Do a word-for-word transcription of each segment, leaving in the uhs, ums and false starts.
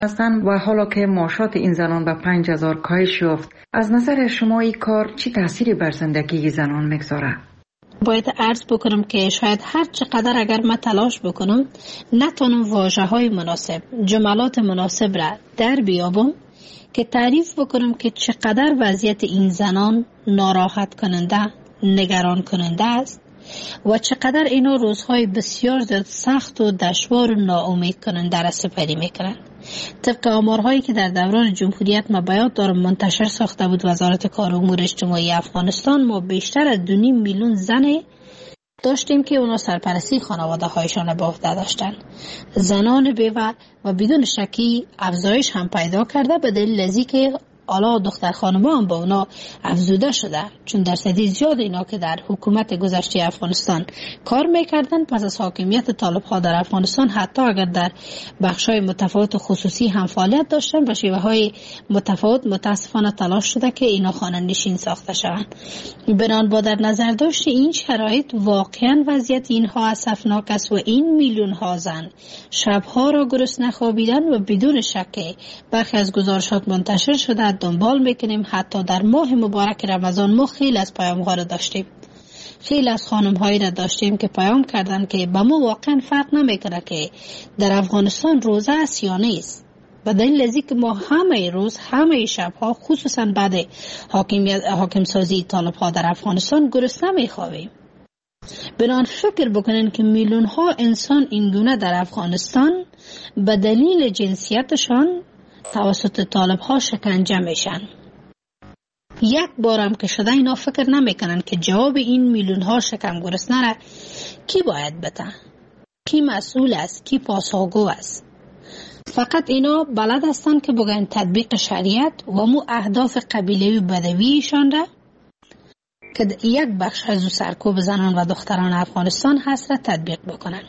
هستند و حالا که معاشات این زنان به پنج هزار کاهش یافت، از نظر شما این کار چی تأثیری بر زندگی زنان میگذاره؟ باید عرض بکنم که شاید هر چقدر اگر من تلاش بکنم نتونم واژه های مناسب، جملات مناسب را در بیابم که تعریف بکنم که چقدر وضعیت این زنان ناراحت کننده، نگران کننده است و چقدر اینا روزهای بسیار سخت و دشوار و ناامید کننده را سپری میکنند. طبق آمارهایی که در دوران جمهوریت ما بیان دارم منتشر ساخته بود وزارت کار و امور اجتماعی افغانستان، ما بیشتر از دو نیم میلیون زن داشتیم که اونا سرپرستی خانواده هایشان به عهده داشتن. زنان بیوه و بدون شکی افزایش هم پیدا کرده به دلیل ازی که حالا دختر خانم‌ها هم با اونا افزوده شده، چون درصدی زیاد اینا که در حکومت گذشته افغانستان کار میکردن پس از حاکمیت طالب‌ها در افغانستان حتی اگر در بخش‌های متفاوت خصوصی هم فعالیت داشتن به شیوه‌های متفاوت متاسفانه تلاش شده که اینا خانه نشین ساخته شوند. بنابراین با در نظر داشت این شرایط واقعا وضعیت اینها اسفناک است و این میلیون ها زن شبها را گرسنه خوابیدن و بدون شک برخی از گزارشات منتشر شده دنبال میکنیم. حتی در ماه مبارک رمضان ما خیلی از پیام ها را داشتیم، خیلی از خانم هایی را داشتیم که پیام کردن که به ما واقعا فرق نمیکنه که در افغانستان روزه است یا نیست، به دلیل ازی که ما همه روز همه شبها خصوصا بعد حاکمیت حاکم سازی طالب ها در افغانستان گرسنه میخوابیم. بنان فکر بکنین که میلیون ها انسان این گونه در افغانستان به دلیل جنسیتشان توسط طالب ها شکنجه میشن. یک بارم که شده اینا فکر نمیکنن که جواب این میلیون ها شکم گرسنه را کی باید بده، کی مسئول است، کی پاسخگو است. فقط اینا بلد هستن که بگن تطبیق شریعت و مو اهداف قبیله‌ای بدویشان را که یک بخش از سرکوب زنان و دختران افغانستان هست را تطبیق بکنن.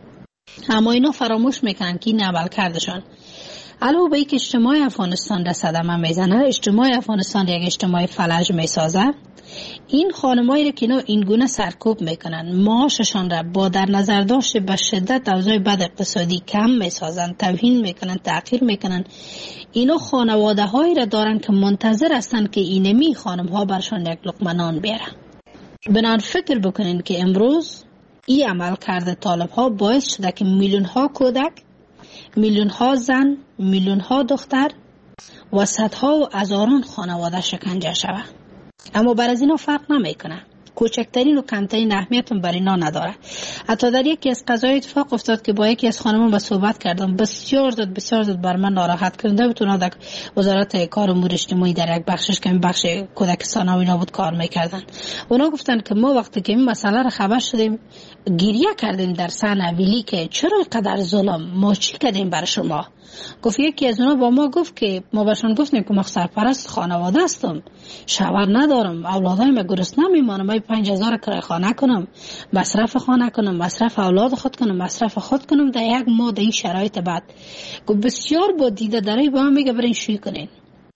اما اینا فراموش میکنن که این عمل کردشان علاوه بر اینکه اجتماع افغانستان را صدمه میزنه، اجتماع افغانستان یک اجتماع فلج میسازه. این خانمایی را که اینا این گونه سرکوب میکنن، معاششان را با در نظر داشته به شدت اوضاع بد اقتصادی کم میسازن، توهین میکنن، تحقیر میکنن. اینا خانواده هایی را دارن که منتظر هستن که اینمی خانم ها برشان یک لقمه نان بیارن. بنان فکر بکنین که امروز این عمل کرده طالب ها باعث شده که میلیون ها کودک، میلیون ها زن، میلیون ها دختر و صدها و هزاران خانواده شکنجه شود. اما بر از اینا فرق نمیکنه، کوچکترین و کمترین اهمیت هم بر اینا نداره. حتی در یکی از قضایی اتفاق افتاد که با یکی از خانمان با صحبت کردم، بسیار زد بسیار زد بر من ناراحت کرده بود. اونا در وزارت کار و امور اجتماعی در یک بخشش که این بخش کودکستان و اینا بود کار میکردن. اونا گفتن که ما وقتی که این مسئله را خبر شدیم گریه کردیم در سن اویلی که چرا اینقدر ظلم، ما چی کردیم برای شما. گفت یکی از اونا با ما گفت که ما بهشون گفتیم که ما سرپرست خانواده هستم، شوهر ندارم، اولادای ما گرسنه میمانم، من پنج هزار کرایه خانه کنم، مصرف خانه کنم، مصرف اولاد خود کنم، مصرف خود کنم در یک ماه در این شرایط بعد. گفت بسیار با دیده داری با هم میگه برین شوی کنین،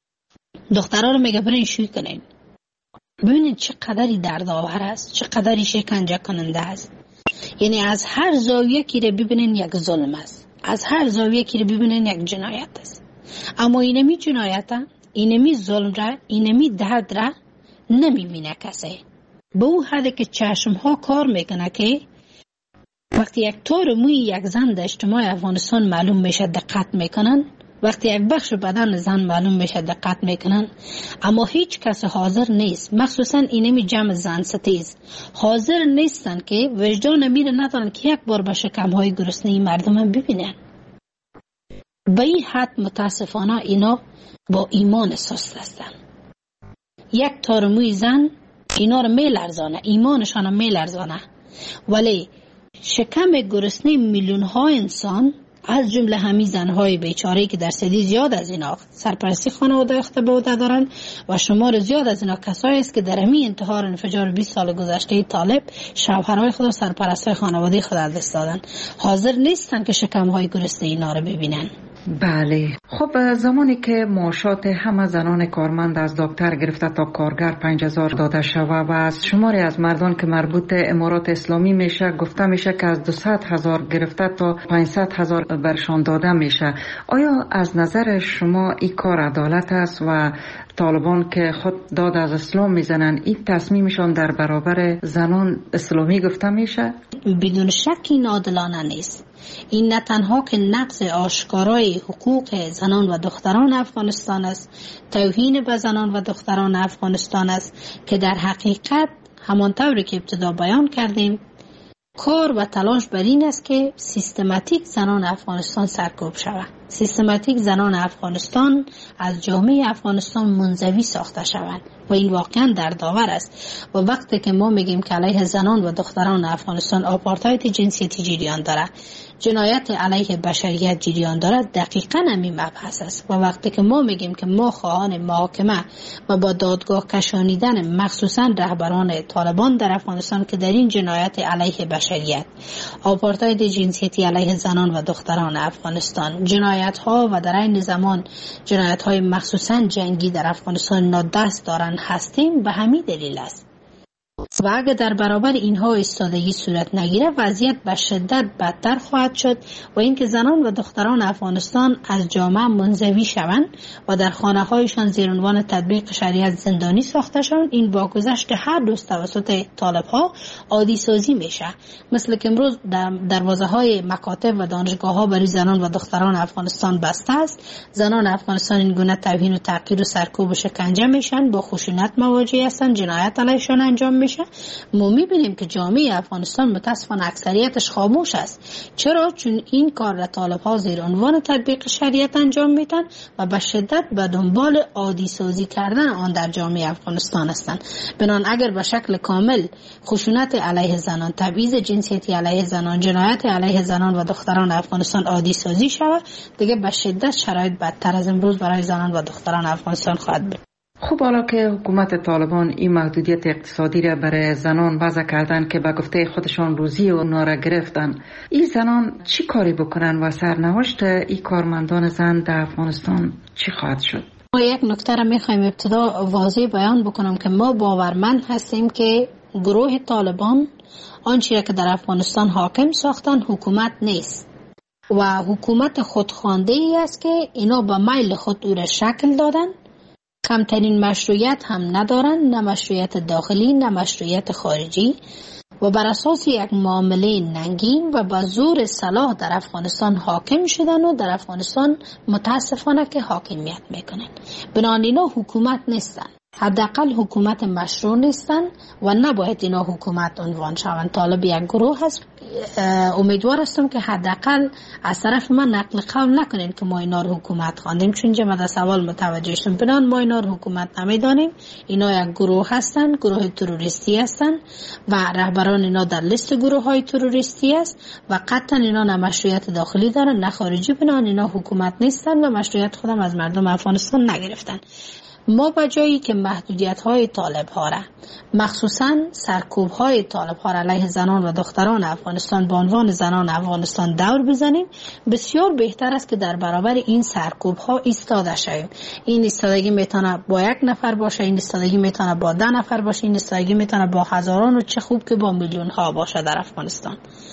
دخترها رو میگه برین شوی کنین. ببینید چقدری دردآور است، چقدری شکنجه کننده است. یعنی از هر زاویه که رو ببینین یک ظلم است، از هر زاویه که رو ببینین یک جنایت است. اما اینمی جنایت، اینمی ظلم را، اینمی درد را نمیبینه کسی. به اون حدی که چشم ها کار میکنه که وقتی یک تار موی یک زن در اجتماع افغانستان معلوم میشه دقت میکنن، وقتی یک بخش بدن زن معلوم میشه دقت میکنن، اما هیچ کس حاضر نیست، مخصوصا اینمی جمع زن ستیز حاضر نیستن که وجدان میره ندارن که یک بار به شکم های گرسنه مردم هم ببینن. به این حد متاسفانه اینا با ایمان سست هستن. یک تار موی زن اینا رو میلرزانه، ایمانشان رو میلرزانه، ولی شکم گرسنه میلیون ها انسان از جمله همین زنهای بیچاره که درصدی زیاد از اینا سرپرستی خانواده اخته به عهده دارن و شمار زیاد از اینا کسایی است که در همین انتحار انفجار بیست سال گذشته طالب شوهرای خود و سرپرستای خانواده خود از دست دادن، حاضر نیستن که شکمهای گرسنه اینا رو ببینن. بله. خب زمانی که معاشات همه زنان کارمند از دکتر گرفته تا کارگر پنج هزار داده شوه و از شماری از مردان که مربوط امارات اسلامی میشه گفته میشه که از دویست هزار گرفته تا پانصد هزار برشان داده میشه، آیا از نظر شما این کار عدالت است و طالبان که خود داد از اسلام میزنن این تصمیمشان در برابر زنان اسلامی گفته میشه؟ بدون شکی عادلانه نیست. این نه تنها که نقض آشکارای حقوق زنان و دختران افغانستان است، توهین به زنان و دختران افغانستان است که در حقیقت همانطوری که ابتدا بیان کردیم کار و تلاش بر این است که سیستماتیک زنان افغانستان سرکوب شود. سیستماتیک زنان افغانستان از جامعه افغانستان منزوی ساخته شوند و این واقعا در داور است. و وقتی که ما میگیم که علیه زنان و دختران افغانستان آپارتاید جنسیتی جریان داره، جنایت علیه بشریت جریان داره، دقیقاً همین مبحث است. و وقتی که ما میگیم که ما خواهان محاکمه و با دادگاه کشانیدن مخصوصاً رهبران طالبان در افغانستان که در این جنایت علیه بشریت، آپارتاید جنسیتی علیه زنان و دختران افغانستان، جنایت ها و در این زمان جنایت های مخصوصاً جنگی در افغانستان نادست دارن هستیم، به همین دلیل است. و اگر در برابر اینها ایستادگی صورت نگیره وضعیت به شدت بدتر خواهد شد و اینکه زنان و دختران افغانستان از جامعه منزوی شوند و در خانه هایشان زیر عنوان تطبیق شریعت زندانی ساخته شوند. این با گذشت هر دوست توسط طالب ها عادی سازی میشه، مثل که امروز در دروازه های مکاتب و دانشگاه ها برای زنان و دختران افغانستان بسته است. زنان افغانستان این گونه توهین و تحقیر و سرکوب و شکنجه میشن، با خشونت مواجه هستند، جنایت علیهشان انجام میشه. ما میبینیم که جامعه افغانستان متاسفانه اکثریتش خاموش است. چرا؟ چون این کار را طالب ها زیر عنوان تطبیق شریعت انجام میدن و به شدت به دنبال عادی سازی کردن آن در جامعه افغانستان هستند. بنان اگر به شکل کامل خشونت علیه زنان، تبعیض جنسیتی علیه زنان، جنایت علیه زنان و دختران افغانستان عادی سازی شود، دیگه به شدت شرایط بدتر از امروز برای زنان و دختران افغانستان خواهد بود. خب حالا که حکومت طالبان این محدودیت اقتصادی را برای زنان وضع کردن که به گفته خودشان روزی اونا را گرفتن، این زنان چی کاری بکنن و سرنوشت این کارمندان زن در افغانستان چی خواهد شد؟ ما یک نکته را میخوایم ابتدا واضح بیان بکنم که ما باورمند هستیم که گروه طالبان آنچه که در افغانستان حاکم ساختن حکومت نیست و حکومت خودخوانده ای است که اینا به میل خود او را شکل دادن. کمترین مشروعیت هم ندارن، نه مشروعیت داخلی نه مشروعیت خارجی، و بر اساس یک معامله ننگین و با زور سلاح در افغانستان حاکم شدن و در افغانستان متاسفانه که حاکمیت میکنن. بنابراین اینا حکومت نیستن، حداقل حکومت مشروع نیستن و نباید اینا حکومت عنوان شوند. طالب یک گروه هست. امیدوار هستم که حداقل از طرف من نقل قول نکنین که ما اینا رو حکومت خواندیم، چون جمع در سوال متوجه شدم. بنان ما اینا رو حکومت نمیدانیم. اینا یک گروه هستن، گروه تروریستی هستن و رهبران اینا در لیست گروه های تروریستی است و قطعا اینا نه مشروعیت داخلی دارن نه خارجی. بنان اینا حکومت نیستن و مشروعیت خودم از مردم افغانستان نگرفتن. ما با جایی که محدودیت های طالب ها را، مخصوصا سرکوب های طالب ها را علیه زنان و دختران افغانستان به عنوان زنان افغانستان دور بزنیم، بسیار بهتر است که در برابر این سرکوب ها ایستاده شویم. این ایستادگی میتونه با یک نفر باشه، این ایستادگی میتونه با ده نفر باشه، این ایستادگی میتونه با هزاران و چه خوب که با میلیون ها باشه در افغانستان.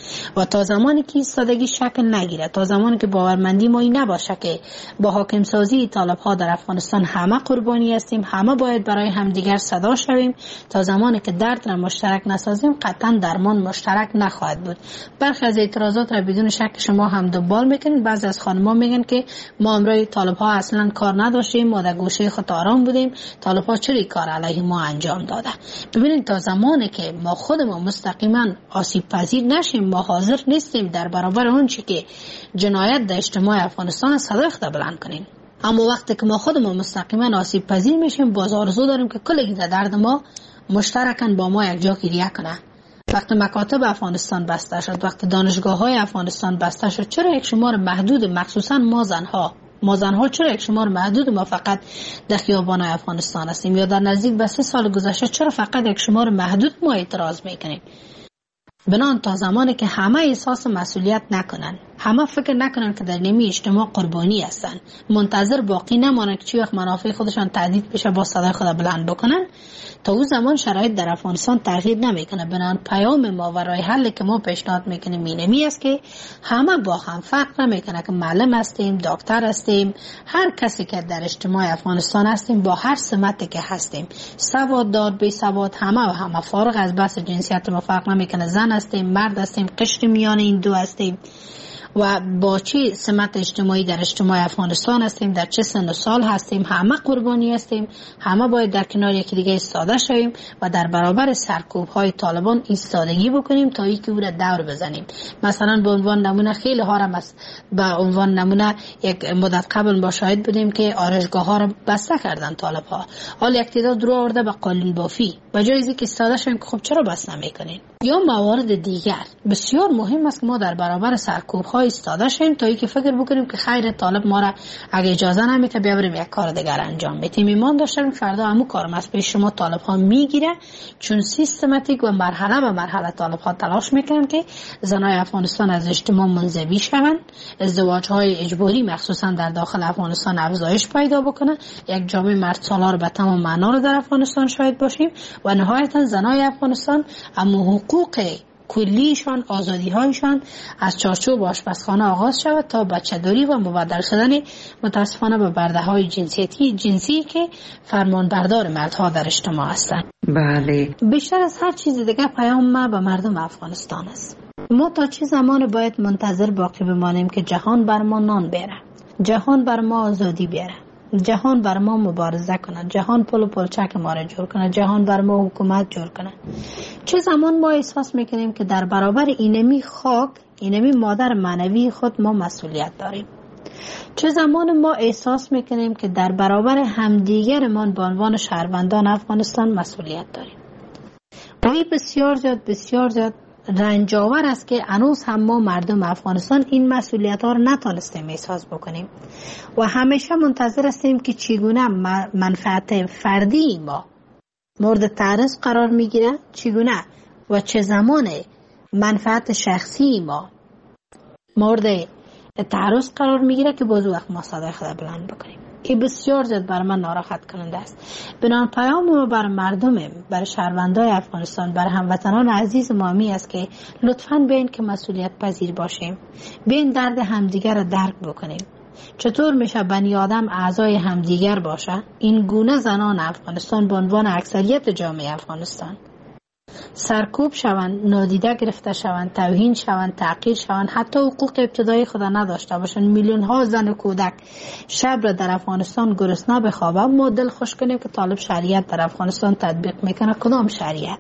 و تا زمانی که ایستادگی شکل نگیره، تا زمانی که باورمندی ما این نباشه که با حاکم سازی طالب ها در افغانستان همه قربانی هستیم، همه باید برای همدیگر صدا شویم، تا زمانی که درد را مشترک نسازیم قطعا درمان مشترک نخواهد بود. برخی از اعتراضات را بدون شک شما هم دنبال میکنید. بعضی از خانم‌ها میگن که ما امروز طالب ها اصلا کار نداشتیم، ما در گوشه خود آرام بودیم، طالب ها چرا کار علیه ما انجام داده. ببینید تا زمانی که ما خودمون مستقیما آسیب پذیر نشیم، ما حاضر نیستیم در برابر اون چی که جنایت در اجتماع افغانستان صدای خود بلند کنیم. اما وقتی که ما خودمون مستقیما آسیب پذیر میشیم، باز آرزو داریم که کل این درد ما مشترکاً با ما یک جا گریه کنه. وقتی مکاتب افغانستان بسته شد، وقتی دانشگاه های افغانستان بسته شد، چرا یک شمار محدود، مخصوصاً ما زنها ما زنها چرا یک شمار محدود ما فقط در خیابان افغانستان هستیم؟ یا در نزدیک به سه سال گذشته چرا فقط یک شمار محدود ما اعتراض میکنیم؟ بنان تا زمانی که همه احساس مسئولیت نکنن، همه فکر نکنن که در نیمی اجتماع قربانی هستن، منتظر باقی نمانن که چی وقت منافع خودشان تهدید بشه با صدای خود بلند بکنن. تا اون زمان شرایط در افغانستان تغییر نمیکنه. بنابراین پیام ما و راه حلی که ما پیشنهاد میکنیم اینمی است که همه با هم، فرق نمیکنه که معلم هستیم، دکتر هستیم، هر کسی که در اجتماع افغانستان هستیم، با هر سمتی که هستیم، سواددار بی سواد، همه و همه، فارغ از بحث جنسیت ما فرق نمیکنه، زن هستیم، مرد هستیم، قشر میان این دو هستیم و با چه سمت اجتماعی در اجتماع افغانستان هستیم، در چه سن و سال هستیم، همه قربانی هستیم. همه باید در کنار یکی دیگه ایستاده شویم و در برابر سرکوب های طالبان ایستادگی بکنیم تا اینکه او را دور بزنیم. مثلا به عنوان نمونه خیلی ها را به عنوان نمونه یک مدت قبل ما شاهد بودیم که آرایشگاه ها را بسته کردن طالب ها. حال یک تعداد رو آورده به قالین بافی، به جای اینکه ایستاده شویم که خب چرا بس نمیکنین. یا موارد دیگر بسیار مهم است که ما در برابر سرکوب های ایستاده شیم تا اینکه فکر بکنیم که خیر طالب ما را اگه اجازه نمیده بیا بریم یک کار دیگر انجام بدیم. ایمان داشتیم فردا همون کارم از پیش شما طالب ها میگیره، چون سیستماتیک و مرحله به مرحله طالب ها تلاش میکنن که زنای افغانستان از اجتماع منزوی شوند، ازدواج های اجباری مخصوصا در داخل افغانستان افزایش پیدا بکنه، یک جامعه مرد سالار به تمام معنا رو در افغانستان شاهد باشیم و نهایتا زنای افغانستان اما حقوق کلیشان، آزادی هایشان از چارچوب آشپزخانه آغاز شود تا بچه‌داری و مبدل شدن متاسفانه به برده های جنسیتی جنسی که فرمان بردار مردها در اجتماع هستند. بله. بیشتر از هر چیز دیگه پیام ما به مردم افغانستان است. ما تا چه زمان باید منتظر باقی بمانیم که جهان بر ما نان بیاره، جهان بر ما آزادی بیاره، جهان بر ما مبارزه کنه، جهان پل و پلچک ما را جور کنه، جهان بر ما حکومت جور کنه؟ چه زمان ما احساس میکنیم که در برابر اینمی خاک، اینمی مادر معنوی خود ما مسئولیت داریم؟ چه زمان ما احساس میکنیم که در برابر همدیگرمان به عنوان شهروندان افغانستان مسئولیت داریم؟ و این بسیار زیاد بسیار زیاد رنجاور است که هنوز هم ما مردم افغانستان این مسئولیت ها رو نتانستیم احساس بکنیم و همیشه منتظر هستیم که چگونه منفعت فردی ما مورد تعرض قرار میگیره، چگونه و چه زمان منفعت شخصی ما مورد تعرض قرار میگیره که باز وقت ما صدای خود بلند بکنیم. این بسیار زیاد بر من ناراحت کننده است. بنابراین پیام ما بر مردم، بر شهروندان افغانستان، بر هموطنان عزیز ما می است که لطفاً بیاین که مسئولیت پذیر باشیم، بیاین درد همدیگر را درک بکنیم. چطور میشه بنی آدم اعضای همدیگر باشه؟ این گونه زنان افغانستان به عنوان اکثریت جامعه افغانستان سرکوب شوند، نادیده گرفته شوند، توهین شوند، تعقیر شوند، حتی حقوق ابتدایی خود نداشته باشند. میلیون ها زن و کودک شب را در افغانستان گرسنه بخوابند. ما دل خوش کنیم که طالب شریعت در افغانستان تطبیق میکنه. کدام شریعت؟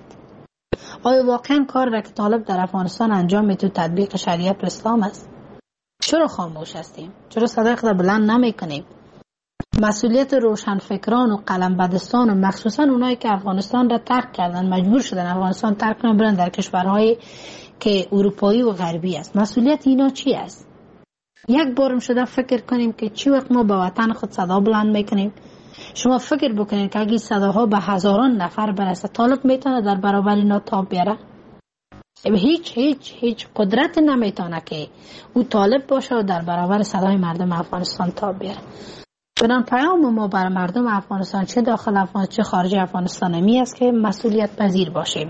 آیا واقعا کار را که طالب در افغانستان انجام میده تطبیق شریعت اسلام است؟ چرا خاموش هستیم؟ چرا صدای خود بلند نمیکنیم؟ مسئولیت روشنفکران و قلمبدستان و مخصوصا اونایی که افغانستان را ترک کردن، مجبور شدن افغانستان ترک کنن برن در کشورهای که اروپایی و غربی است، مسئولیت اینا چی است؟ یک بارم شده فکر کنیم که چی وقت ما به وطن خود صدا بلند میکنیم. شما فکر بکنید که اگه صداها به هزاران نفر برسه، طالب میتونه در برابر اینا تاب بیاره؟ هیچ هیچ هیچ قدرت نمیتونه که او طالب باشه و در برابر صدای مردم افغانستان تاب بیاره. بنان پیام ما بر مردم افغانستان، چه داخل افغانستان چه خارج افغانستان، می است که مسئولیت پذیر باشیم.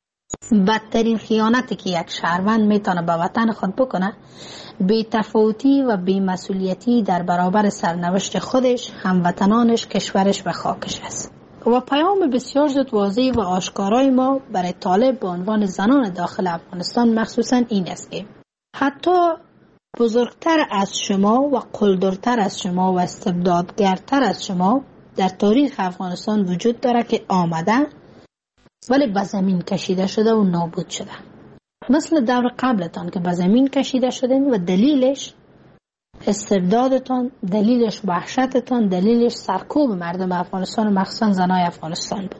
بدترین خیانتی که یک شهروند میتونه به وطن خود بکنه، بی تفاوتی و بی مسئولیتی در برابر سرنوشت خودش، هموطنانش، کشورش و خاکش است. و پیام بسیار زود واضح و آشکارای ما برای طالب به عنوان زنان داخل افغانستان مخصوصا این است که حتی بزرگتر از شما و قلدرتر از شما و استبدادگرتر از شما در تاریخ افغانستان وجود داره که آمده ولی به زمین کشیده شده و نابود شده. مثل دور قبلتان که به زمین کشیده شدین و دلیلش استبدادتان، دلیلش وحشتتان، دلیلش سرکوب مردم افغانستان و مخصوصا زنای افغانستان بود.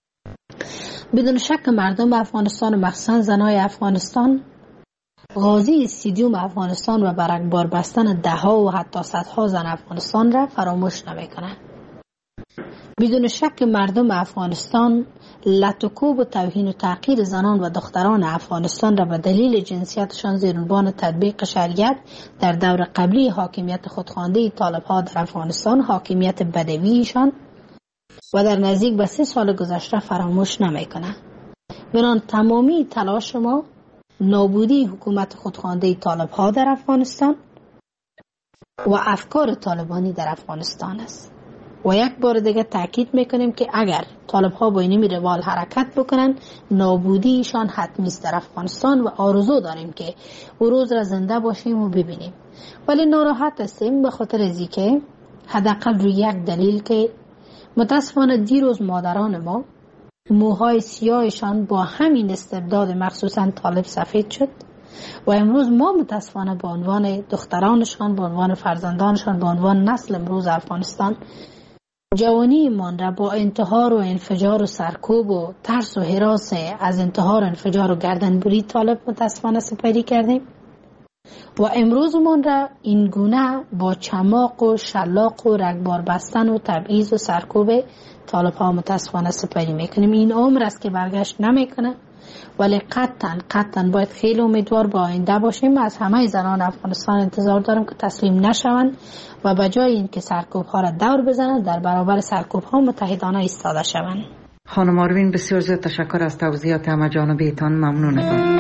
بدون شک مردم افغانستان و مخصوصا زنای افغانستان غازی استیدیوم افغانستان و برگبار بستن ده ها و حتی صدها زن افغانستان را فراموش نمی کنند. بدون شک مردم افغانستان لطوکوب و توهین و تحقیر زنان و دختران افغانستان را به دلیل جنسیتشان زیر عنوان تطبیق شریعت در دور قبلی حاکمیت خودخوانده طالب‌ها در افغانستان، حاکمیت بدویشان و در نزدیک به سه سال گذشته فراموش نمی‌کنند. بنان تمامی تلاش ما نابودی حکومت خودخوانده طالب‌ها در افغانستان و افکار طالبانی در افغانستان است. و یک بار دیگه تاکید میکنیم که اگر طالب‌ها با این روال حرکت بکنن، نابودیشان حتمی است در افغانستان و آرزو داریم که او روز را زنده باشیم و ببینیم. ولی ناراحت هستیم به خاطر ازی که حداقل روی یک دلیل که متاسفانه دیروز مادران ما موهای سیاهشان با همین استبداد مخصوصا طالب سفید شد و امروز ما متاسفانه به عنوان دخترانشان، به عنوان فرزندانشان، به عنوان نسل امروز افغانستان جوانی من را با انتحار و انفجار و سرکوب و ترس و هراس از انتحار و انفجار و گردنبری طالب متاسفانه سپری کردیم و امروز من را این گونه با چماق و شلاق و رگبار بستن و تبعیض و سرکوب طالب ها متاسفانه سپری میکنیم. این عمر است که برگشت نمیکنه، ولی قطعا قطعا باید خیلی امیدوار با آینده باشیم. از همه زنان افغانستان انتظار دارم که تسلیم نشوند و به جای این که سرکوب ها را دور بزنند در برابر سرکوب ها متحدانه ایستاده شوند. خانم آروین بسیار زیاد تشکر از توضیحات همه جانبیتان. ممنونم.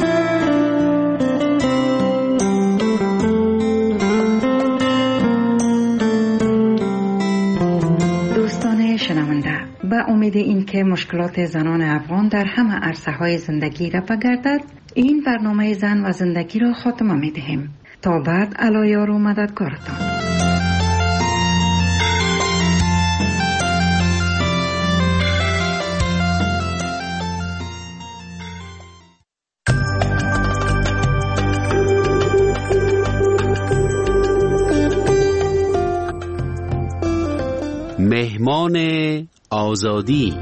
شنونده، به امید این که مشکلات زنان افغان در همه عرصه های زندگی را بگردد، این برنامه زن و زندگی را خاتمه می دهیم. تا بعد، الایار و مددکارتان. مهمان آزادی.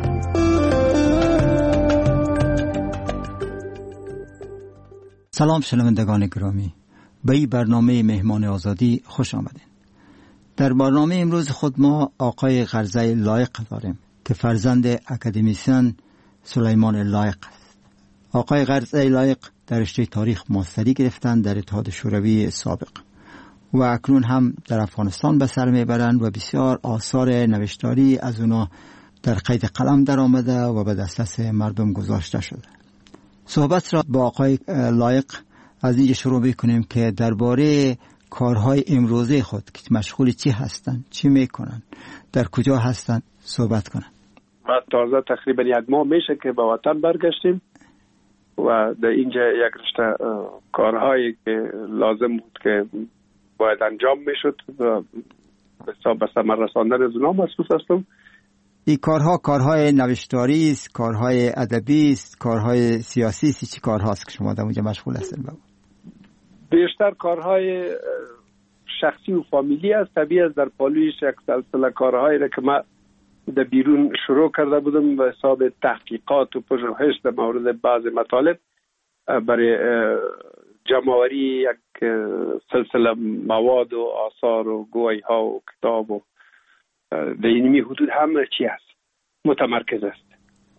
سلام شنوندگان گرامی، به این برنامه مهمان آزادی خوش آمدین. در برنامه امروز خود ما آقای غرزه لایق داریم که فرزند اکادمیسین سلیمان لایق است. آقای غرزه لایق در رشته تاریخ ماستری گرفتند در اتحاد شوروی سابق و اکنون هم در افغانستان به سر میبرند و بسیار آثار نوشتاری از اونا در قید قلم در آمده و به دسترس مردم گذاشته شده. صحبت را با آقای لایق از اینجا شروع بکنیم که درباره کارهای امروزه خود که مشغول چی هستند، چی میکنن، در کجا هستند صحبت کنن. ما تازه تقریبا یک ماه میشه که به وطن برگشتیم و در اینجا یک رشته کارهایی که لازم بود که باید انجام میشد و به ثمر رساندن از اونها مصروف هستم. این کارها کارهای نوشتاری است، کارهای ادبی است، کارهای سیاسی است، چی کارهاست که شما در اونجا مشغول هستین؟ بیشتر کارهای شخصی و فامیلی است. طبیعی است در پالویش یک سلسله کارهایی را که ما در بیرون شروع کرده بودم به حساب تحقیقات و پژوهش در مورد بعض مطالب برای جمع‌آوری یک سلسله مواد و آثار و گویی ها و کتاب و در اینمی حدود همه چی هست متمرکز است.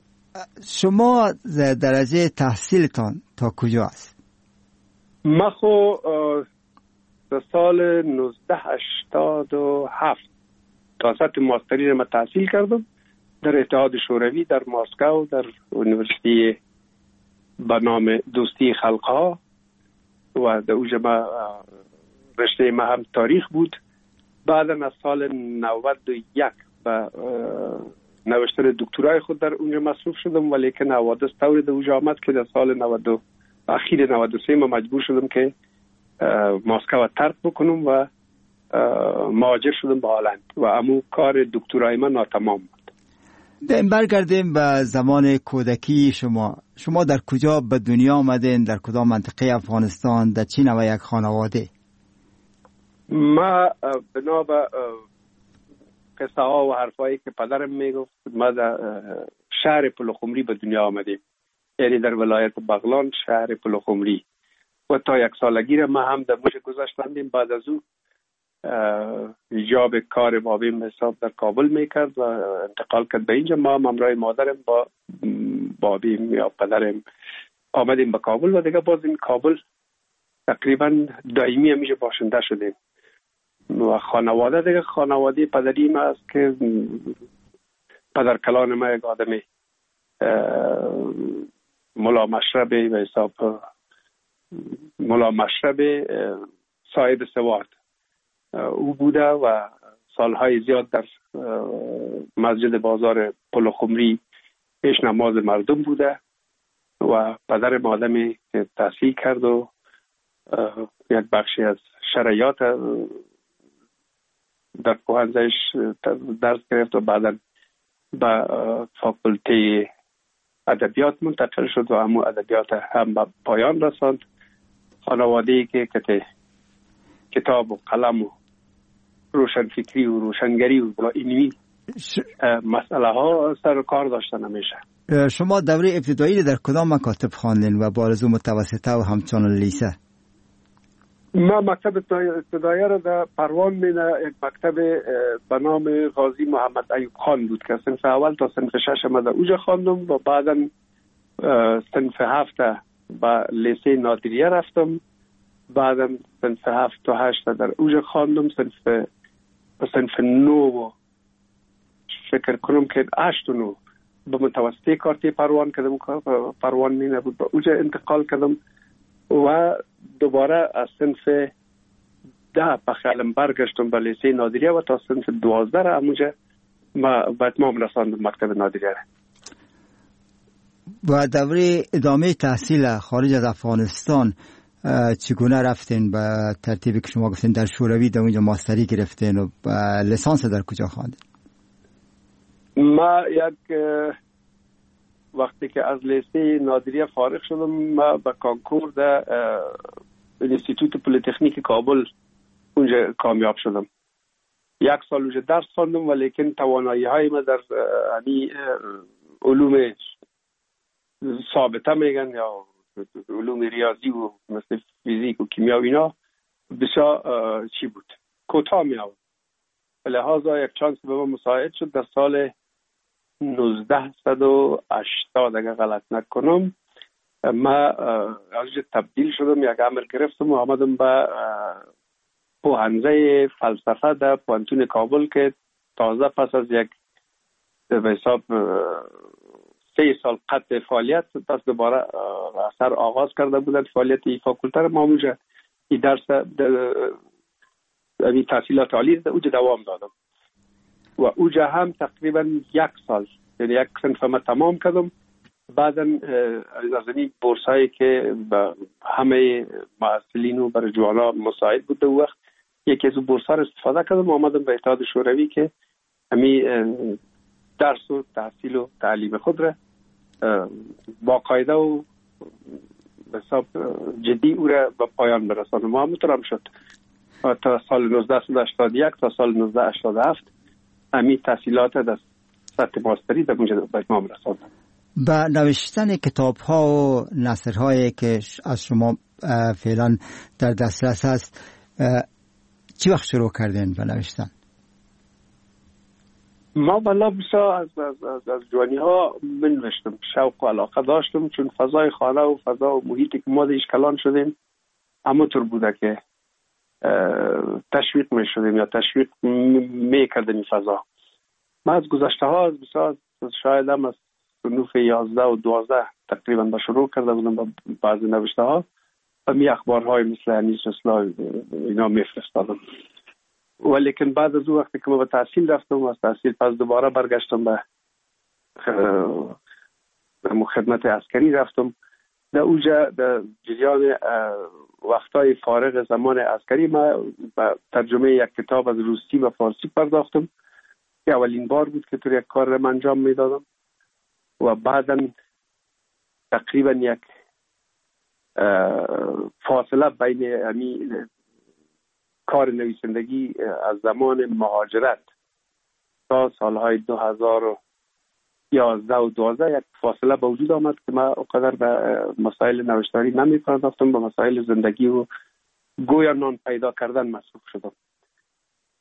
شما درجه تحصیلتان تا کجا است؟ ما خو در سال نوزده هشتاد و هفت تا سطح ماستری را تحصیل کردم در اتحاد شوروی در مسکو در یونیورسیتی به نام دوستی خلقها و در اوجه ما رشته ما هم تاریخ بود. بعد از سال نود و یک به نوشتن دکترای خود در اونجا مصروف شدم، ولی که حوادث طوری در اوجه آمد که در سال نود اخیر نود و سه ما مجبور شدم که مسکو ترک بکنم و مهاجر شدم به هلند و امو کار دکترای من ناتمام بود. برگردیم به زمان کودکی شما. شما در کجا به دنیا آمدین؟ در کدام منطقه افغانستان؟ در چی نوع یک خانواده؟ ما بنا به قصه ها و حرفایی که پدرم میگفت ما در شهر پلخمری به دنیا آمدیم، یعنی در ولایت بغلان شهر پلخمری و تا یک سالگی را ما هم در موش گذاشتندیم. بعد از او ایجاب کار بابیم به حساب در کابل میکرد و انتقال کرد به اینجا. ما همراه مادرم با بابیم یا پدرم آمدیم به کابل و دیگه باز این کابل تقریبا دائمی همیشه باشنده شدیم. و خانواده دیگه خانواده پدری ما است که پدر کلان ما یک آدمی ملا مشربی به حساب ملا مشربی صاحب سواد او بوده و سالهای زیاد در مسجد بازار پلخمری پیش نماز مردم بوده و پدر آدمی که تحصیل کرد و یک بخشی از شرایط در پوهنزهش درس گرفت و بعدا به فاکولته ادبیات منتقل شد و همون ادبیات هم به پایان رساند. خانواده‌ای که کتاب و قلم و روشنفکری و روشنگری و علمی مسئله ها سر کار داشتن همیشه. شما دوره ابتدایی در کدام مکاتب خواندین و با آرزو متوسطه و همچنان لیسه؟ ما مکتب ابتدایی را در پروان مینه یک مکتب به نام غازی محمد ایوب خان بود که صنف اول تا صنف شش ما در اوجا خواندم و بعدا صنف هفت به لیسه نادریه رفتم. بعدا صنف هفت تا هشت در اوجا خواندم. صنف صنف نو فکر کنم که هشت و نو به متوسطه کارتی پروان کردم. پروان مینه بود به اوجا انتقال کردم و دوباره از صنف ده به خیالم برگشتم به لیسه نادریه و تا صنف دوازده را همونجا ما به اتمام رساندم مکتب نادریه را. و دوره ادامه تحصیل خارج از افغانستان چگونه رفتین؟ به ترتیبی که شما گفتین در شوروی در اونجا ماستری گرفتین و لیسانس در کجا خواندین؟ ما یک وقتی که از لیسه نادریه فارغ شدم ما به کانکور در انستیتوت پلیتکنیک کابل اونجا کامیاب شدم. یک سال اونجا درس خواندم ولیکن توانایی های ما در علوم ثابته میگن یا علوم ریاضی و مثل فیزیک و کیمیا و اینا بسیار چی بود کوتاه می آورد. لحاظا یک چانس به من مساعد شد در سال نوزده صد و هشتاد اگر غلط نکنم ما از تبدیل شدم، یک امر گرفتم و آمدم به پوهنزه فلسفه در پوهنتون کابل که تازه پس از یک به حساب سه سال قطع فعالیت پس دوباره اثر آغاز کرده بودند فعالیت ای فاکولته را. ما اونجا این درس این تحصیلات عالی در اونجا دوام دادم و اونجا هم تقریبا یک سال یعنی یک صنف ما تمام کردم. بعدا از این بورس هایی که به همه محصلین و برای جوانا مساعد بود در وقت یکی از بورس ها را استفاده کردم و آمدم به اتحاد شوروی که همی درس و تحصیل و تعلیم خود را با قاعده و حساب جدی او را به پایان برسانم. و همونطور هم شد و تا سال نوزده صد و هشتاد و یک تا سال نوزده صد و هشتاد و هفت همین تحصیلات در سطح ماستری در اونجا به اتمام رساندم. با نوشتن کتاب ها و نثر هایی که از شما فعلا در دسترس هست چی وقت شروع کردین به نوشتن؟ ما بلا بسا از, از, از, از جوانی ها بنوشتم، شوق و علاقه داشتم چون فضای خانه و فضا و محیطی که ما دیش کلان شدیم همونطور بوده که تشویق می شدیم یا تشویق می کردیم این فضا. ما از گذشته ها از بسا شاید هم از صنوف یازده و دوازده تقریبا با شروع کرده بودم با بعضی نوشته ها و می اخبارهای مثل انیس اصلاح اینا می فرستادم. ولیکن بعد از اون وقتی که ما به تحصیل رفتم و از تحصیل پس دوباره برگشتم به خدمت عسکری رفتم. در اونجا در جریان وقتای فارغ زمان عسکری ما به ترجمه یک کتاب از روسی و فارسی پرداختم که اولین بار بود که طور یک کار را انجام میدادم و بعدا تقریبا یک فاصله بین همین کار نویسندگی از زمان مهاجرت تا سالهای دو هزار و یازده و دوازده یک فاصله به وجود آمد که من اونقدر به مسائل نوشتاری نمی پرداختم، به مسائل زندگی و گویا نان پیدا کردن مصروف شدم.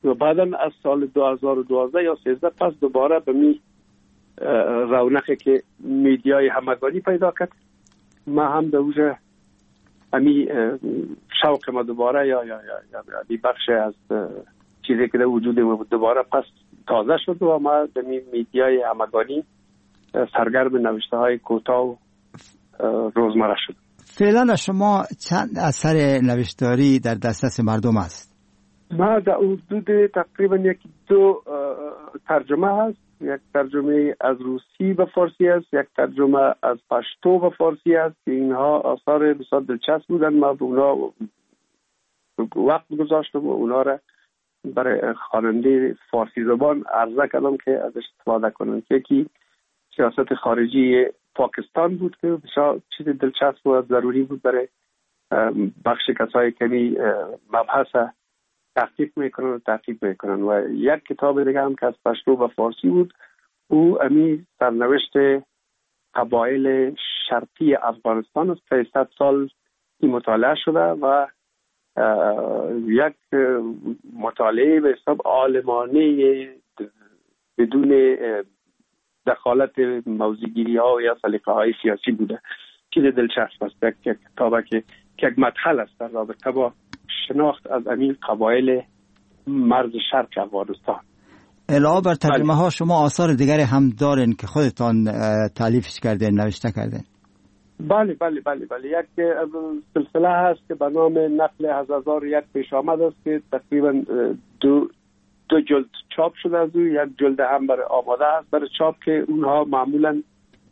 و بعدا از سال دو هزار و دوازده یا سیزده پس دوباره به می رونقی که میدیای همگانی پیدا کرد، ما هم در اوجه امی شوق ما دوباره یا یا یا یا بخش از چیزی که در وجود ما دوباره پس تازه شد و ما در میدیای همگانی سرگرم نوشته های کوتاه و روزمره شد. فعلا شما چند اثر نوشتاری در دسترس مردم است؟ ما در حدود تقریبا یک دو ترجمه هست، یک ترجمه از روسی به فارسی است، یک ترجمه از پشتو به فارسی است که اینها آثار بسیار دلچسب بودن. ما به اونا وقت گذاشتم و اونا را برای خواننده فارسی زبان عرضه کردم که ازش استفاده کنن. یکی سیاست خارجی پاکستان بود که بسیار چیز دلچسب و ضروری بود برای بخش کسایی که مبحث تحقیق میکنن و تحقیق میکنن. و یک کتاب دیگه هم که از پشتو و فارسی بود، او امی سرنوشت قبایل شرقی افغانستان است که صد سال این مطالعه شده و یک مطالعه به حساب عالمانه بدون دخالت موضوعگیری ها یا سلیقه های سیاسی بوده. چیز دلچسب است. یک کتابه که یک مدخل است در رابطه با شناخت از امین قبایل مرز شرق افغانستان. علاوه بر ترجمه ها شما آثار دیگری هم دارین که خودتان تالیفش کردین، نوشته کردین؟ بله بله بله بله یک سلسله هست که به نام نقل از هزار یک پیش آمد است که تقریبا دو دو جلد چاپ شده از او. یک جلد هم برای آماده است برای چاپ که اونها معمولا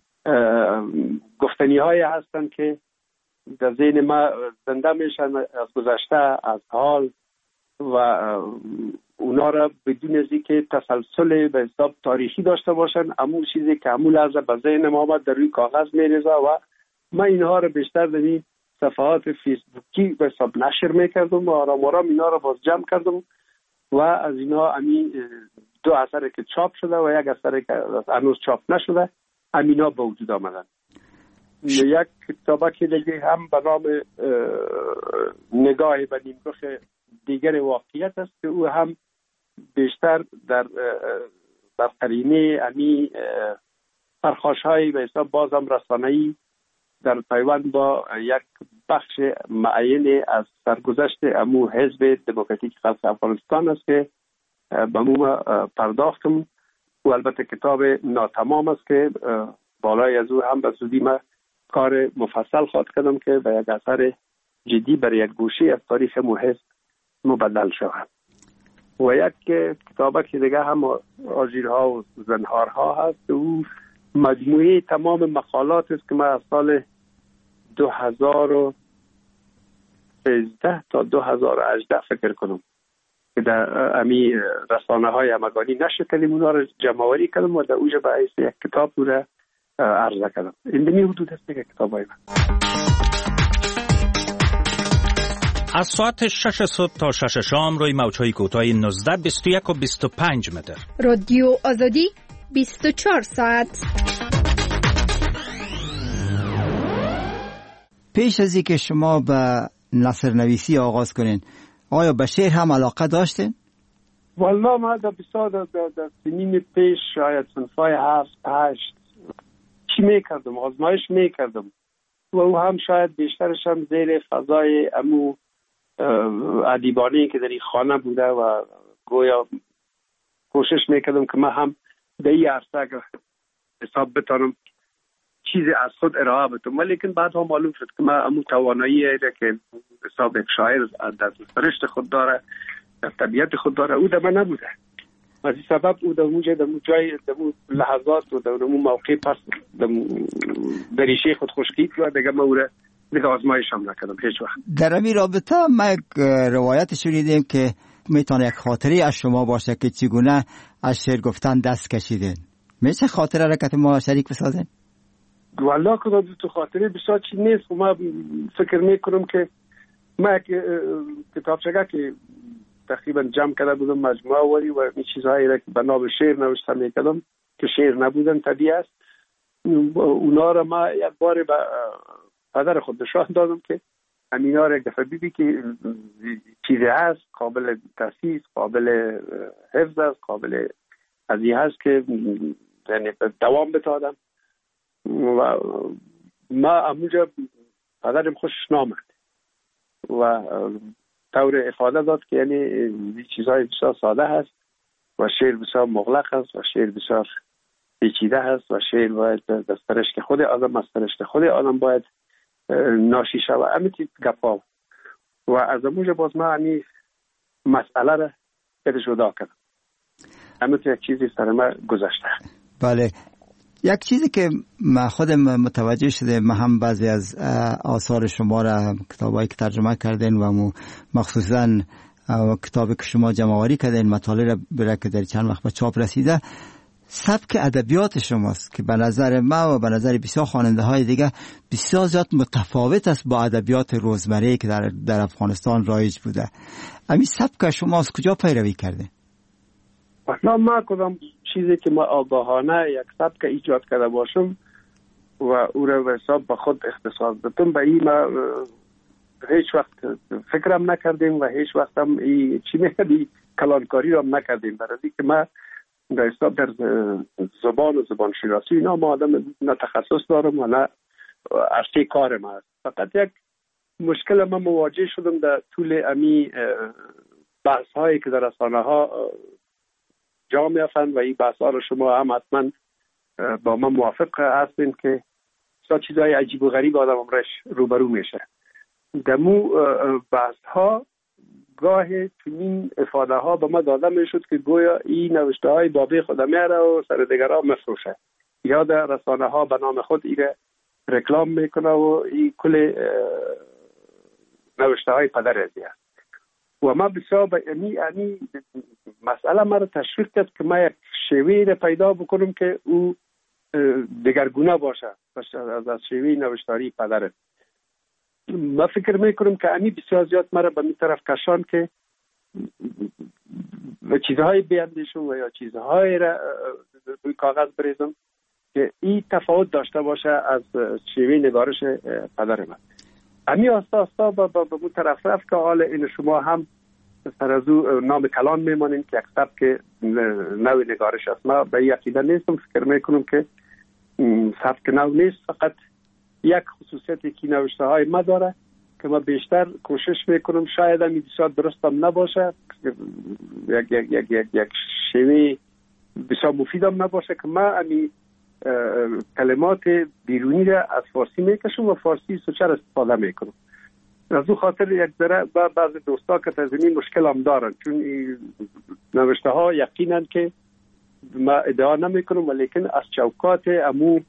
گفتنی های هستن که در ذهن ما زنده میشن از گذشته، از حال، و اونا را بدون از اینکه تسلسل به حساب تاریخی داشته باشن، امون چیزی که امون از به ذهن ما آمد در روی کاغذ میریزه و ما اینها را بیشتر در این صفحات فیسبوکی به حساب نشر میکردم و آرام آرام اینا را باز جمع کردم و از اینا امی دو اثر که چاپ شده و یک اثر که هنوز چاپ نشده امینا به وجود آمدن. یک کتابه که دیگه هم به نام نگاه به نیمرخ دیگر واقعیت است که او هم بیشتر در در قرینه امی پرخاش‌های به حساب بازم رسانه‌ای در پیوند با یک بخش معین از سرگذشت امو حزب دموکراتیک خلق افغانستان است که به مو پرداختم و البته کتاب ناتمام است که بالای از او هم به زودی ما کار مفصل خواهد کردم که به یک اثر جدی برای یک گوشه از تاریخ مو حزب مبدل شود. و یک کتابه که دیگه هم آژیرها و زنهارها هست، او مجموعه تمام مقالات است که من از سال دو هزار و سیزده تا دو هزار و هجده فکر کنم که در امی رسانه های همگانی نشر کردیم، اونا رو جمع‌آوری کردم و در اوجه به حیث یک کتاب رو عرضه کردم. این دمی حدود است که کتاب های من. از ساعت شش صبح تا شش شام روی موج‌های کوتاه نوزده، بیست و یک و بیست و پنج متر. رادیو آزادی بیست و چهار ساعت. پیش از اینکه شما به نثر نویسی آغاز کنین، آیا به شعر هم علاقه داشتین؟ والا ما در بسیار در, در سنین پیش شاید صنفای هفت هشت چی میکردم، آزمایش میکردم و او هم شاید بیشترش هم زیر فضای امو ادیبانه‌ای که در این خانه بوده و گویا کوشش میکردم که من هم در این عرصه حساب بتانم چیزی از خود ارائه بدم، ولیکن بعد هم معلوم شد که من امو توانایی ایده که حساب یک شاعر در سرشت خود داره، در طبیعت خود داره، او در من نبوده. از این سبب او در اونجا در اون جای در اون لحظات و در اون موقع پس در ریشه خود خشکید و دیگه من او را دیگه آزمایش هم نکردم هیچ وقت. در این رابطه ما یک روایت شنیدیم که میتونه یک خاطری از شما باشه که چگونه از شعر گفتن دست کشیدین. میشه خاطره را که ما شریک بسازین؟ والله که تو خاطره بسیار چی نیست. ما فکر میکنم که ما یک کتابچه که تقریبا جمع کرده بودم مجموعه ولی و این چیزهایی را که به نام شعر نوشته میکردم که شعر نبودن طبیعی است، اونا را ما یک بار به پدر خود نشان دادم که امینا را یک دفعه بیبی که چیزی هست قابل تاسیس، قابل حفظ است، قابل ازی هست که یعنی دوام بتادم. و ما اموجا پدرم خوشش نامد و طور افاده داد که یعنی این چیزهای بسیار ساده هست و شعر بسیار مغلق است و شعر بسیار پیچیده هست و شعر باید دسترشت خود آدم دسترشت خود آدم باید ناشی شود. امیتی گپا و از اموجا باز ما همی مسئله را بده جدا کردم. امیتی یک چیزی سر ما گذشته. بله، یک چیزی که من خودم متوجه شده، من هم بعضی از آثار شما را کتابایی که ترجمه کردین و مخصوصا کتابی که شما جمع‌آوری کردین مطالب را که در چند وقت به چاپ رسیده، سبک ادبیات شماست که به نظر ما و به نظر بسیار خواننده های دیگه بسیار زیاد متفاوت است با ادبیات روزمره که در, در افغانستان رایج بوده. همین سبک شما از کجا پیروی کرده؟ اصلا ما کدام چیزی که ما آگاهانه یک سبک ایجاد کرده باشم و او را به حساب به خود اختصاص دادم، به این ما هیچ وقت فکرم نکردیم و هیچ وقت هم ای چی میگی کلانکاری را نکردیم، برای که ما در حساب در زبان و زبان شناسی اینا ما آدم نه تخصص دارم و نه عرصه کار ما است. فقط یک مشکل ما مواجه شدم در طول امی بحث هایی که در رسانه ها جا میافتند و این بحث ها رو شما هم حتما با ما موافق هستین که سا چیزهای عجیب و غریب آدم امرش روبرو میشه. دمو بحث ها گاه چنین افاده ها به ما داده میشد که گویا این نوشته های بابی خود میاره و سر دیگرها مفروشه یا در رسانه ها به نام خود ایره رکلام میکنه و این کل نوشته های پدر ازی است. و ما بسیار به امی امی مسئله ما رو تشویق کرد که ما یک شیوه رو پیدا بکنم که او دگرگونه باشه از از شیوه نوشتاری پدر. ما فکر میکنم که امی بسیار زیاد مرا به می طرف کشان که چیزهای بیندیشم و یا چیزهای را روی کاغذ بریزم که این تفاوت داشته باشه از شیوه نگارش پدر من. امی آستا آستا به اون طرف رفت که حال این شما هم سر از او نام کلان میمانیم که یک سبک نوی نگارش است. ما به این عقیده نیستم، فکر میکنم که سبک نو نیست، فقط یک خصوصیتی که نوشته های ما داره که ما بیشتر کوشش میکنم شاید هم بسیار درست هم نباشه، یک یک یک یک یک شیوه بسیار مفید هم نباشه که ما امی کلمات بیرونی را از فارسی میکشم و فارسی سوچر استفاده میکنم. از او خاطر یک ذره با بعض دوستا که تزمین مشکل هم دارن، چون نوشته ها یقینا که ما ادعا نمیکنم ولیکن از چوکات امو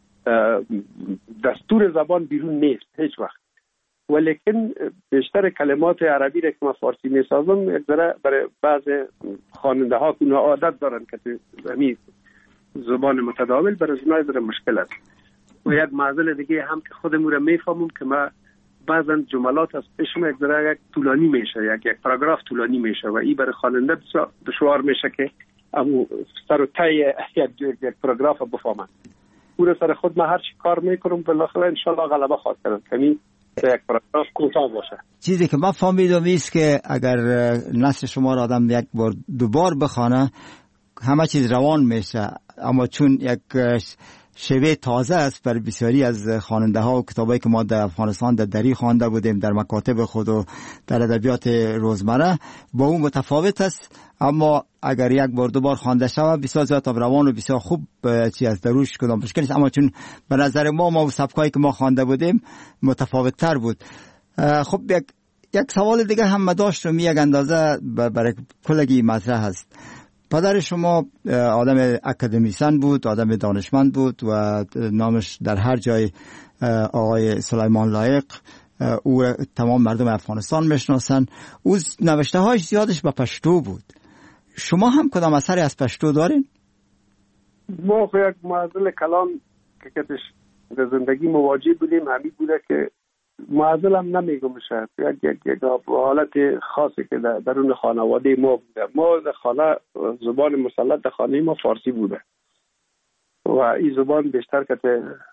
دستور زبان بیرون نیست هیچ وقت، ولیکن بیشتر کلمات عربی را که ما فارسی میسازم یک ذره برای بعض خواننده ها که عادت دارن که همین زبان متداول برای اونها ذره مشکل است. و یک معضل دیگه هم که خودمون را میفهمم که ما بعضا جملات از پیشم یک ذره یک طولانی میشه، یک یک پاراگراف طولانی میشه و این برای خواننده بسیار دشوار میشه که امو سر و ته یک یک پاراگراف بفهمن. پور سر خود ما هر چی کار میکنم بالاخره ان شاء الله غلبه خواهد کرد، یعنی یک پاراگراف کوتاه باشه. چیزی که من فهمیدم است که اگر نثر شما را آدم یک بار دوبار بخونه همه چیز روان میشه، اما چون یک شیوه تازه است برای بسیاری از خواننده ها و کتابایی که ما در افغانستان در دری خوانده بودیم در مکاتب خود و در ادبیات روزمره با اون متفاوت است، اما اگر یک بار دو بار خوانده شود بسیار زیاد روان و بسیار خوب چی از دروش کدام مشکل نیست، اما چون به نظر ما ما سبکایی که ما خوانده بودیم متفاوت تر بود. خب یک یک سوال دیگه هم داشتم، یک اندازه برای کلگی مطرح هست. پدر شما آدم اکادمیسن بود، آدم دانشمند بود و نامش در هر جای آقای سلیمان لایق، او تمام مردم افغانستان میشناسن. او نوشته هایش زیادش به پشتو بود. شما هم کدام اثری از پشتو دارین؟ ما یک معضل کلام که کتش در زندگی مواجه بودیم همین بوده که معضل هم نمیگم شاید یک یک یک حالت خاصی که در درون خانواده ما بوده. ما در خانه زبان مسلط در خانه ما فارسی بوده و این زبان بیشتر که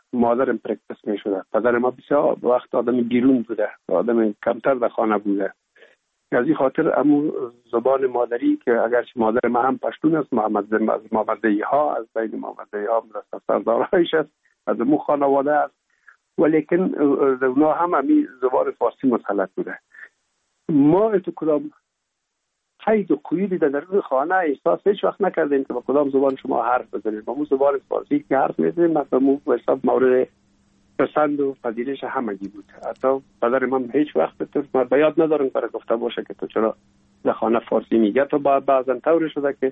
مادرم پرکتس می شده. پدر ما بسیار وقت آدم بیرون بوده، آدم کمتر در خانه بوده. از این خاطر امو زبان مادری که اگرچه مادر ما هم پشتون است، محمد از محمدی ها، از بین محمدی ها مدرسه سردارایش است، از امو خانواده است، ولیکن اونا هم امی زبان فارسی مسلط بوده. ما اتو کدام قید و قیودی در خانه احساس هیچ وقت نکردیم که با کدام زبان شما حرف بزنید. با مو زبان فارسی که حرف میزنیم مثلا مو حساب مورد پسند و پذیرش همگی بود. حتی پدر من هیچ وقت تو من بیاد ندارم برای گفته باشه که تو چرا در خانه فارسی میگه. تو بعضا طور شده که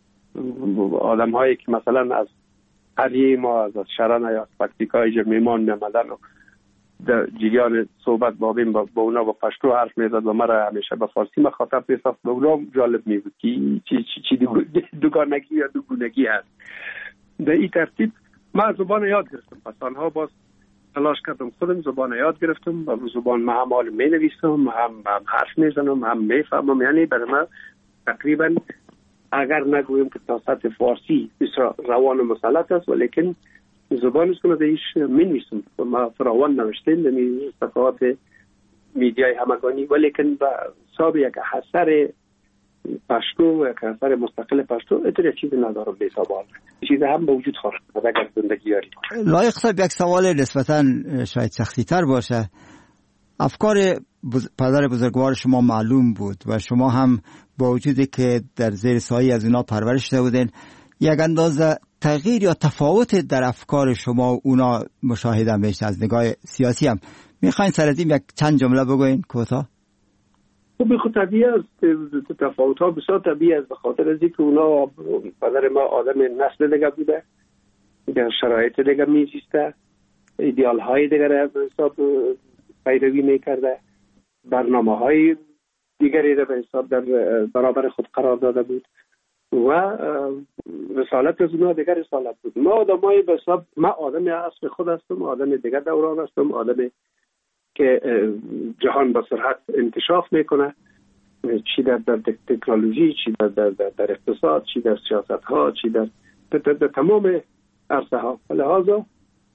آدم هایی که مثلا از قریه ما از شرن یا از پکتیکا اینجا میمان میامدن و در جریان صحبت با بین با اونا با پشتو حرف میزد و مرا همیشه با فارسی مخاطب میساخت. به اونا جالب میبود که چی چی چی دوگانگی یا دوگونگی هست. در این ترتیب من زبان یاد گرفتم. پس آنها باز تلاش کردم خودم زبان یاد گرفتم و زبان ما هم حال می نویسم، هم, هم حرف میزنم، هم میفهمم. یعنی برای من تقریبا اگر نگویم که تا سطح فارسی بسیار روان و مسلط است، ولیکن زبان است که من دیش می نویسم. ما فراوان نوشتیم در صفحات میدیای همگانی، ولیکن با حساب یک اثر پشتو، یک اثر مستقل پشتو اتر چیزی ندارم به حساب آن چیزی هم به وجود خواهد اگر زندگی یاری. لایق صاحب، یک سوال نسبتا شاید سختی تر باشه. افکار بز... پدر بزرگوار شما معلوم بود و شما هم با وجودی که در زیر سایه از اونا پرورش شده بودین، یک اندازه تغییر یا تفاوت در افکار شما و اونا مشاهده میشه از نگاه سیاسی هم. میخواین سر از این یک چند جمله بگوین کوتاه؟ خب خود طبیعی است، تفاوت ها بسیار طبیعی است، به خاطر از اینکه اونا پدر ما آدم نسل دیگه بوده، در شرایط دیگه میزیسته، ایدئال های دیگه به حساب پیروی میکرده، برنامه های دیگری را به حساب در برابر خود قرار داده بود و رسالت از اونا دیگر رسالت بود. ما آدمای به حساب ما آدم اصل خود هستم، آدم دیگر دوران هستم، آدم که جهان با سرعت انکشاف میکنه، چی در در تکنولوژی، چی در در, در, در اقتصاد، چی در سیاست ها، چی در, در, در, در تمام عرصه ها. لحاظا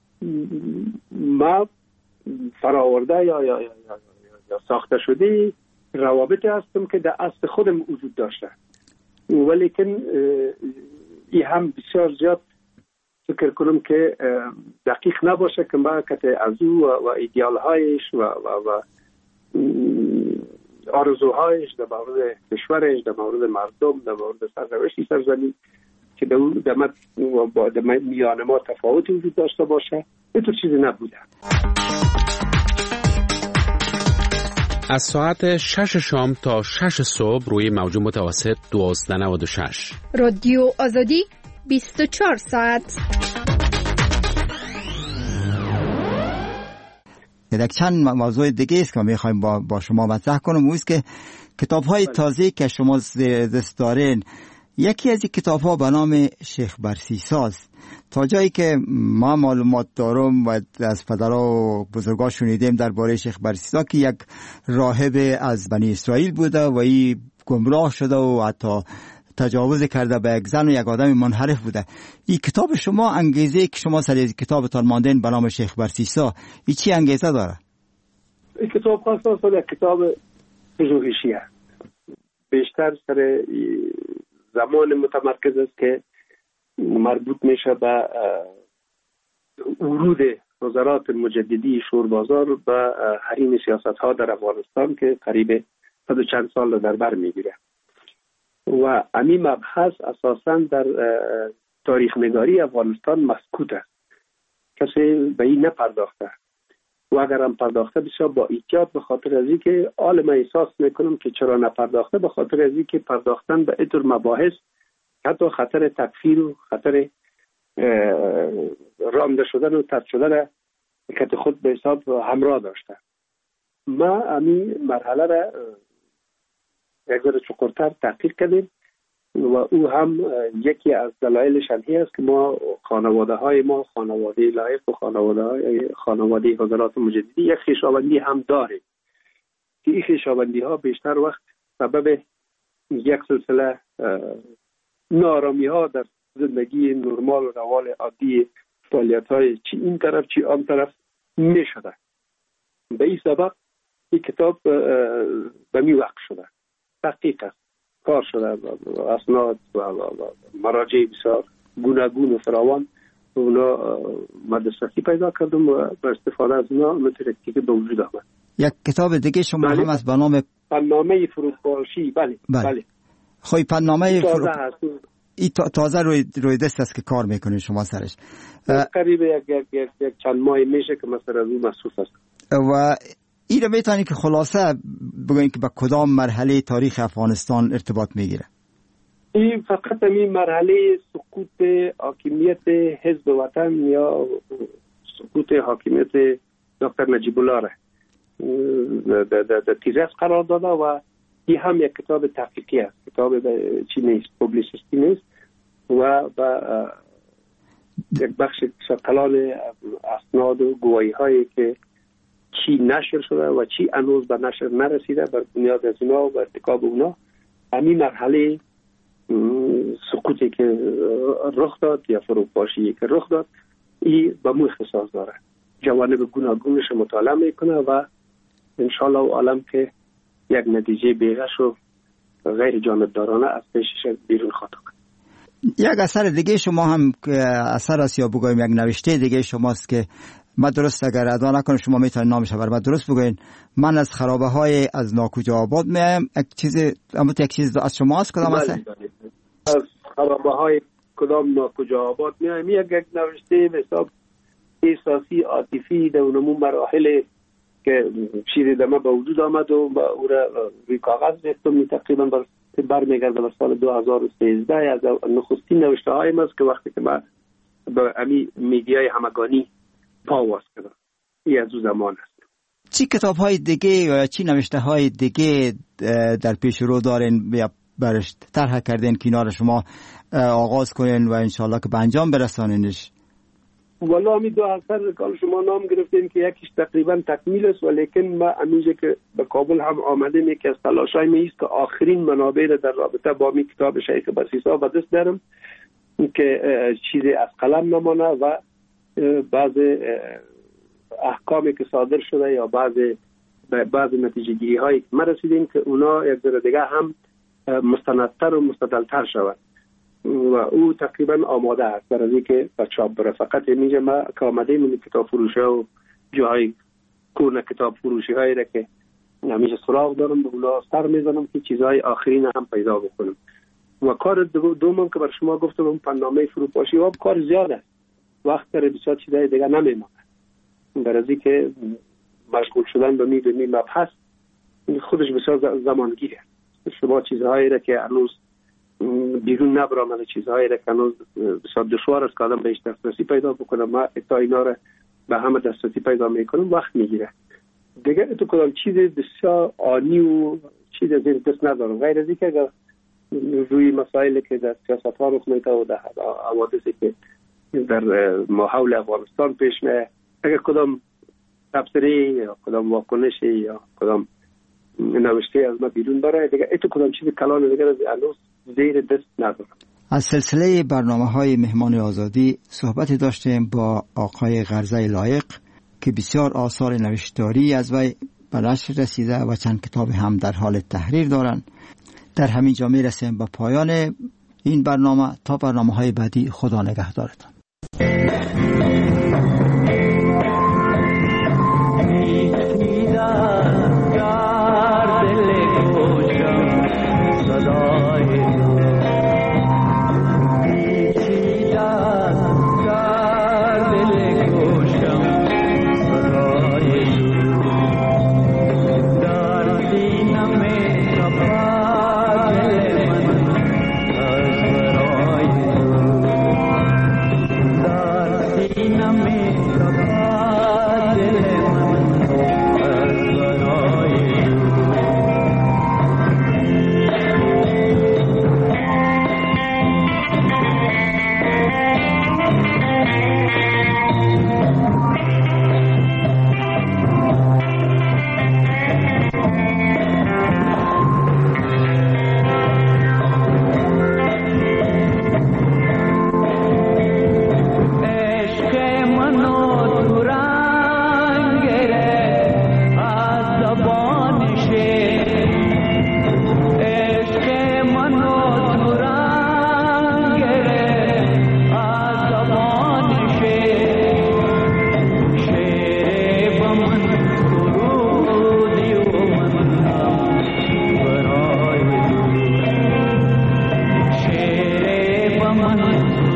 ما فراورده یا, یا, یا, یا, یا ساخته شده روابطی هستم که در اصل خودم وجود داشته، ولیکن ای هم بسیار زیاد فکر کنم که دقیق نباشه که ما کته از او و ایدئال هایش و, و, و آرزوهایش در مورد کشورش، در مورد مردم، در مورد سرنوشت سرزمین که در میان ما تفاوتی وجود داشته باشه، اینطور چیزی نبوده. از ساعت شش شام تا شش صبح روی موج متوسط دوازده نود و شش رادیو آزادی بیست و چهار ساعت. یک چند موضوع دیگه است که میخوایم با, با شما مطرح کنم، اون است که کتاب های تازه که شما دست دارین، یکی از این کتاب ها به نام شیخ برسیساست. تا جایی که ما معلومات دارم و از پدرها و بزرگا شنیدیم درباره شیخ برسیسا که یک راهب از بنی اسرائیل بوده و این گمراه شده و حتی تجاوز کرده به یک زن و یک آدم منحرف بوده. این کتاب شما، انگیزه که شما سر از کتابتان ماندین به نام شیخ برسیسا، این چی انگیزه داره؟ این کتاب خاص یک کتاب پژوهشی است، بیشتر سر زمان متمرکز است که مربوط میشه به ورود وزارات مجددی شوربازار به حریم سیاست ها در افغانستان که قریب صد و چند سال در بر میگیره و امی مبحث اساساً در تاریخ نگاری افغانستان مسکوت است، کسی به این نپرداخته و اگر هم پرداخته بسیار با احتیاط، به خاطر از اینکه عالم احساس میکنم که چرا نپرداخته، به خاطر از اینکه پرداختن به اینطور مباحث حتی خطر تکفیر و خطر رانده شدن و طرد شدن که خود به حساب همراه داشته. ما امی مرحله را یک ذره چقدرتر تحقیق کردیم و او هم یکی از دلایلش هی است که ما خانواده های ما خانواده لایق و خانواده های خانواده حضرات مجددی یک خویشاوندی هم داریم که این خویشاوندی ها بیشتر وقت سبب یک سلسله نارامی ها در زندگی نرمال و روال عادی فعالیت های چی این طرف چی آن طرف می شده. به این سبب این کتاب به می وقت شده، تحقیق است، کار شده، اسناد و مراجع بسیار گوناگون و فراوان اونا مدرستی پیدا کردم و به استفاده از اونا مترکی که به وجود آمد. یک کتاب دیگه شما بله. هم از به نام پنامه فروپاشی. بله بله, بله. خواهی پنامه تازه فرو... هست. ای تازه روی, روی دست است که کار میکنید شما سرش. قریب یک, یک, یک, یک چند ماه میشه که مثلا از اون مصروف است. و این رو میتونی که خلاصه بگوین که به کدام مرحله تاریخ افغانستان ارتباط میگیره؟ این فقط این مرحله سقوط حاکمیت حزب وطن یا سقوط حاکمیت دکتر نجیب الله را در تیرس قرار داده و این هم یک کتاب تحقیقی است، کتاب چی نیست، پوبلیسیستی نیست و با یک بخش کلان اسناد و گواهی هایی که چی نشر شده و چی هنوز به نشر نرسیده بر بنیاد از اونا و ارتکاب اونا همین مرحله سقوطی که رخ داد یا فروپاشی که رخ داد این به مو اختصاص داره، جوانب گوناگونش مطالعه میکنه و انشالله عالم که یک نتیجه بیغش و غیر جانبدارانه از پیشش بیرون خواهد آمد. یک اثر دیگه شما هم اثر است یا بگویم یک نوشته دیگه شماست که من درست اگر ادا نکنم شما میتونید نامش بر من درست بگوین. من از خرابه های از ناکجا آباد میایم. یک چیز اما یک چیز از شماست کدام است؟ از خرابه های کدام ناکجا آباد میایم یک یک نوشته به حساب احساسی عاطفی در اونمون مراحل که چیزی دمه به وجود آمد و با او را روی کاغذ ریختم. تقریبا برمیگرده به سال دو هزار و سیزده از نخستین نوشته هایم است که وقتی که من به امی میدیای همگانی پاواز کردم. این از او زمان است. چی کتاب های دیگه یا چی نوشته های دیگه در پیش رو دارین یا برش طرح کردین کنار شما آغاز کنین و انشالله که به انجام برسانینش؟ والا همی دو اثر کال شما نام گرفتین که یکیش تقریبا تکمیل است ولیکن ما امیجه که به کابل هم آمده می که از تلاشای می است که آخرین منابع در رابطه با می کتاب شیخ بسیسا به دست دارم که چیزی از قلم نمانه و بعض احکامی که صادر شده یا بعض بعض نتیجه گیری هایی که ما رسیدیم که اونا یک ذره دیگه هم مستندتر و مستدلتر شود و او تقریبا آماده است برای اینکه به چاپ بره. فقط میگم ما که آمده من کتاب فروشی و جاهای کورن کتاب فروشی هایی را که همیشه سراغ دارم به اونا سر میزنم که چیزهای آخرین هم پیدا بکنم. و کار دومم که بر شما گفتم پنامه فروپاشی و کار زیاد است، وقت داره بسیار چیزهای دیگه نمیمونه برای اینکه مشغول شدن به می به می مبحث خودش بسیار زمانگیره. شما چیزهایی را که هنوز بیرون نبرامده، چیزهایی را که هنوز بسیار دشوار است که آدم بهش دسترسی پیدا بکنه، ما تا اینا را به همه دسترسی پیدا میکنم وقت میگیره دیگه. تو کدام چیز بسیار آنی و چیز از این دست ندارم غیر از اینکه اگر روی مسائلی که در سیاست ها رخ میده و در حوادثی که در ماحول افغانستان پیش میاد اگر کدام تبصره یا کدام واکنشی یا کدام نوشته از ما بیرون بره دیگه اتو کدام چیز کلان دیگه از هنوز زیر دست ندارم. از سلسله برنامه‌های مهمان آزادی صحبتی داشتیم با آقای غرزه لایق که بسیار آثار نوشتاری از وی به نشر رسیده و چند کتاب هم در حال تحریر دارند. در همین جا میرسیم به پایان این برنامه. تا برنامه‌های بعدی خدا نگهدارتان. من